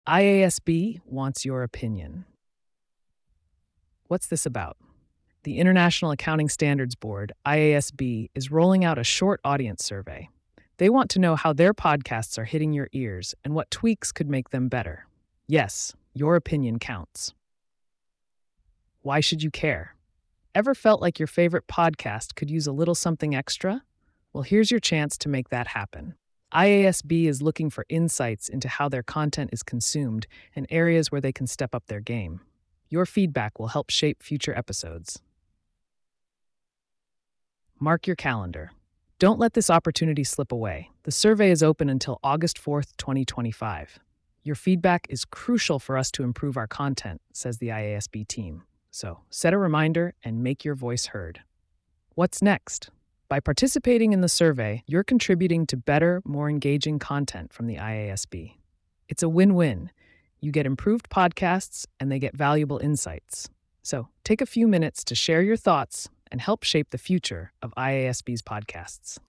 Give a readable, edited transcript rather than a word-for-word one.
IASB wants your opinion. What's this about? The International Accounting Standards Board, IASB, is rolling out a short audience survey. They want to know how their podcasts are hitting your ears and what tweaks could make them better. Yes, your opinion counts. Why should you care? Ever felt like your favorite podcast could use a little something extra? Well, here's your chance to make that happen. IASB is looking for insights into how their content is consumed and areas where they can step up their game. Your feedback will help shape future episodes. Mark your calendar. Don't let this opportunity slip away. The survey is open until August 4th, 2025. Your feedback is crucial for us to improve our content, says the IASB team. So set a reminder and make your voice heard. What's next? By participating in the survey, you're contributing to better, more engaging content from the IASB. It's a win-win. You get improved podcasts and they get valuable insights. So take a few minutes to share your thoughts and help shape the future of IASB's podcasts.